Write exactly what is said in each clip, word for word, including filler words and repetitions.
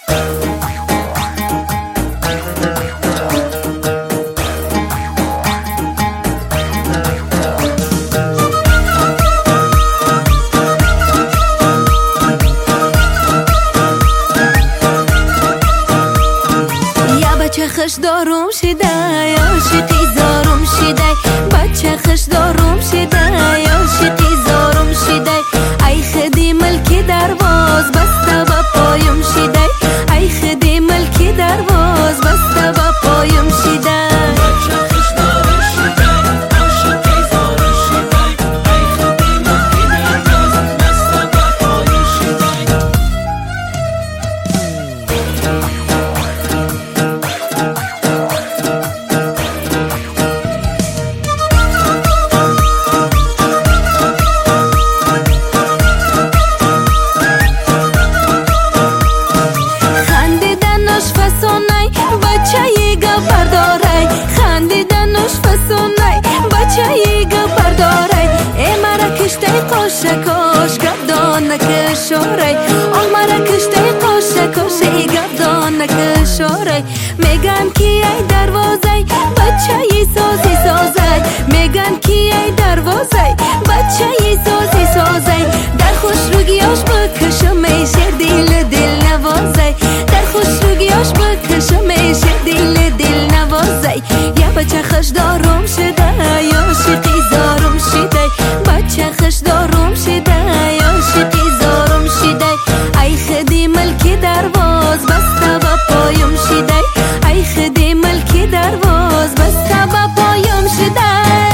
بچه خش داروم شده عاشقی زارم شده بچه خش داروم شده عاشقی زارم شده ای خدی ملکی درواز بسته با پایم شده ای خدی ملکی درواز بسته با پایم شده بچه خش داروم شده عاشقی زارم شده ای خدی ملکی درواز بسته با پایم شده قاشقاش گردان نکشاره آل مرا کشته قاشقاش گردان نکشاره میگن کی ای دروازه بچه ای سازی سازه میگن کی ای دروازه بچه ای سازی سازه در خوش روگیاش بکشم میشه دل دل نوازه در خوش روگیاش بکشم میشه دل دل نوازه یا بچه خش دارم شده یا عاشقی زارم شده بچه خش دارم شده عاشقی زارم شده ای خدی ملکی درواز بسته با پایم شده ای خدی ملکی درواز بسته با پایم شده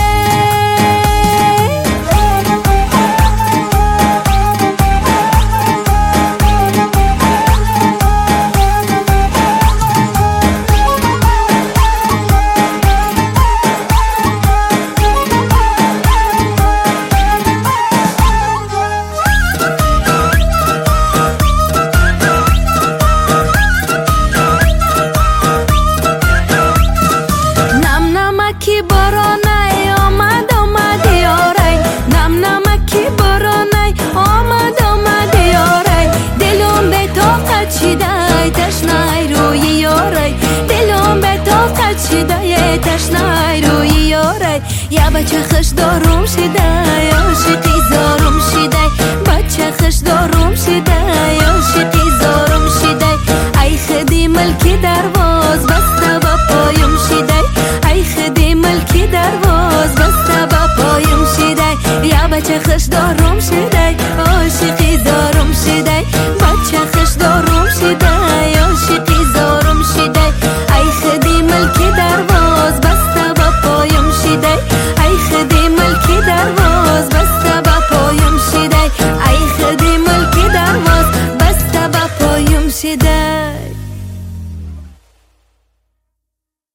کی بارانه آمد آمد یاره نم نمکی بارانه آمد آمد یاره دلم به طاقت شده تشنه روی یاره دلم به طاقت شده تشنه روی یاره یا بچه خش دارم شده عاشقی زارم شده بچه خش دارم شده عاشقی زارم شده ای خدی ملکی درواز بسته با پایم شده ای خدی ملکی درواز بسته با پایم شده یا بچه خش دارم شده عاشقی زارم شده بچه خش دارم شده عاشقی زارم شده ای خدی ملکی درواز بسته با پایم شده ای خدی ملکی درواز بسته با پایم شده ای خدی ملکی درواز بسته با پایم شده